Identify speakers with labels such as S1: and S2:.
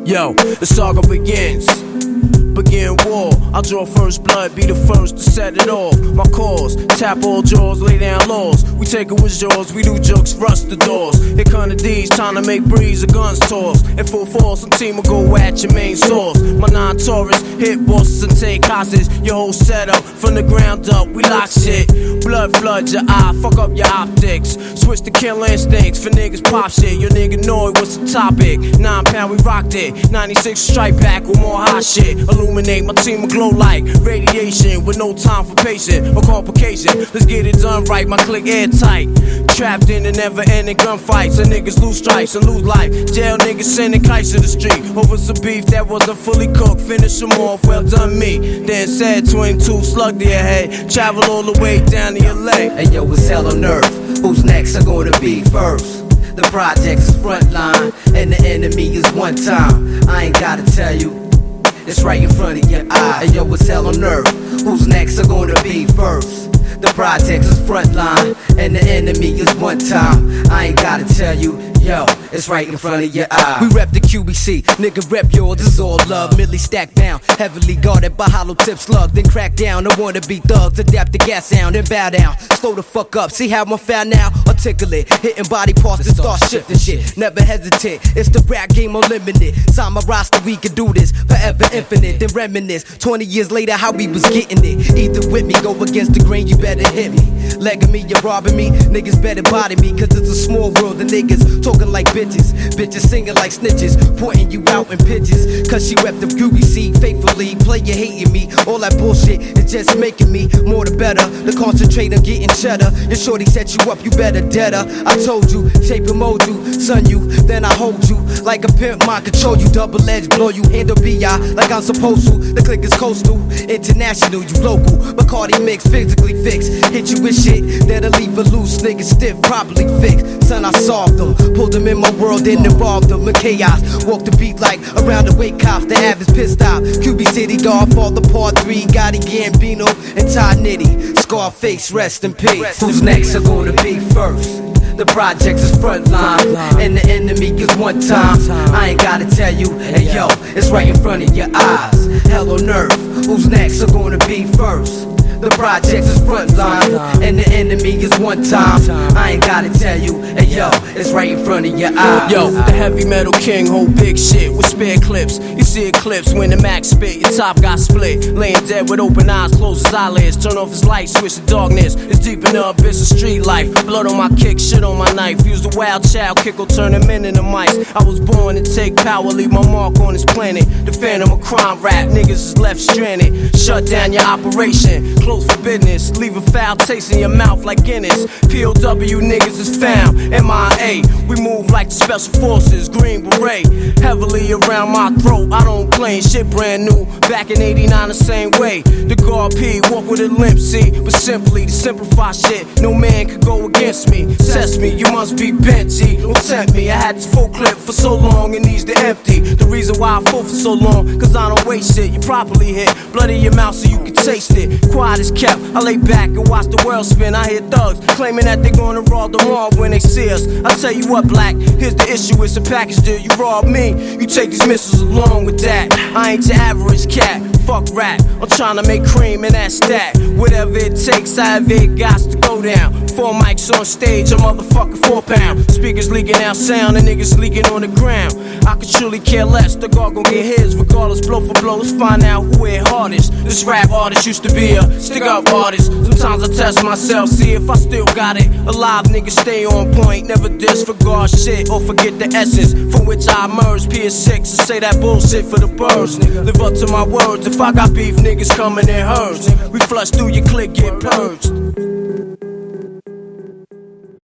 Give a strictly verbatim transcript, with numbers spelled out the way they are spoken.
S1: Yo, the saga begins. Begin war, I'll draw first blood, be the first to set it off. My cause, tap all jaws, lay down laws. We take it with jaws, we do jokes, rust the doors. Here come the D's, trying to make breeze, the guns toss. In full force, some team will go at your main source. My non-Taurus, hit bosses and take hostage. Your whole setup, from the ground up, we lock shit. Blood flood your eye, fuck up your optics. Switch to kill instincts, for niggas pop shit. Your nigga know it, what's the topic? Nine pound, we rocked it. ninety-six strike back with more hot shit. Illuminate, my team will glow like radiation with no time for patience or complication. Let's get it done right, my click airtight. Trapped in the never-ending gunfights, and niggas lose stripes and lose life. Jail niggas sending kites to the street over some beef that wasn't fully cooked. Finish them off, well done me. Then said twenty-two slug to your head. Travel all the way down to L A.
S2: Hey yo, it's hell on earth. Who's next are gonna be first? The project's front line, and the enemy is one time. I ain't gotta tell you. It's right in front of your eye. Hey yo, it's hell on earth. Who's next are gonna be first? The project is front line, and the enemy is one time. I ain't gotta tell you, yo, it's right in front of your eye. We rep the Q B C, nigga rep yours, this is all love. Millie stacked down, heavily guarded by hollow tip slug. Then crack down, I wanna be thugs, adapt the gas sound and bow down. Slow the fuck up, see how I'm found now? Articulate, hitting body parts to start shifting shit. Never hesitate, it's the rap game unlimited. Sign my roster, we can do this, forever infinite. Then reminisce, twenty years later how we was getting it. Either with me, go against the grain, you better hit me. Legging me, you're robbing me, niggas better body me. Cause it's a small world, the niggas talking like bitches. Bitches singing like snitches, pointing you out in pitches. Cause she rep the Q B C faithfully. Player hating me, all that bullshit is just making me more the better. To concentrate on getting cheddar. Your shorty set you up, you better dead her. I told you, shape and mold you, son you, then I hold you. Like a pimp, mind control you, double edge, blow you, handle B I like I'm supposed to. The click is coastal, international, you local. Bacardi mix, physically fixed. Hit you with shit that'll leave a loose nigga stiff, properly fixed. Son, I solved them, pulled them in my world and involved them in chaos. Walk the beat like around the wake cops, the average pissed out. Q B City, Godfather, Part three, Gotti, Gambino, and Ty Nitty. Scarface, rest in peace. Who's next are gonna be first? The project is front line, and the enemy is one time. I ain't gotta tell you, hey yo, it's right in front of your eyes. Hell on earth, who's next are gonna be first? The project is front line, and the enemy is one time. I ain't gotta tell you, hey yo, it's right in front of your eyes.
S1: Yo, the heavy metal king hold big shit with spare clips. You see eclipse when the max spit, your top got split. Laying dead with open eyes, close his eyelids. Turn off his light, switch to darkness. It's deep in the abyss of street life. Blood on my kick, shit on my knife. Use the wild child kick will turn them into mice. I was born to take power, leave my mark on this planet. The phantom of crime rap, niggas is left stranded. Shut down your operation. Close for business, leave a foul taste in your mouth like Guinness. P O W niggas is found, M I A. We move like the special forces, Green Beret. Heavily around my throat, I don't claim shit brand new. Back in eighty-nine the same way. The guard P, walk with a limp, see. But simply to simplify shit, no man could go against me. Test me, you must be bent, G. Don't tempt me, I had this full clip for so long, it needs to empty. The reason why I full for so long, cause I don't waste shit. You properly hit, blood in your mouth so you can taste it. Quiet as kept, I lay back and watch the world spin. I hear thugs claiming that they gonna rob the mall when they see us. I tell you what, black, here's the issue, it's a package deal. You rob me, you take these missiles along with that. I ain't your average cat, fuck rap. I'm tryna make cream in that stack. Whatever it takes, I have it, got to go down. Four mics on stage, a motherfucking four pound. Speakers leaking out sound, and niggas leaking on the ground. I could truly care less, the guard gon' get his. Regardless, blow for blow, let's find out who hit hardest. This rap artist used to be a stick up artist. Sometimes I test myself, see if I still got it. Alive niggas stay on point, never disregard shit or forget the essence from which I emerged. P S six and say that bullshit for the birds. Live up to my words, if I got beef, niggas coming in herds. We flush through your clique, get purged.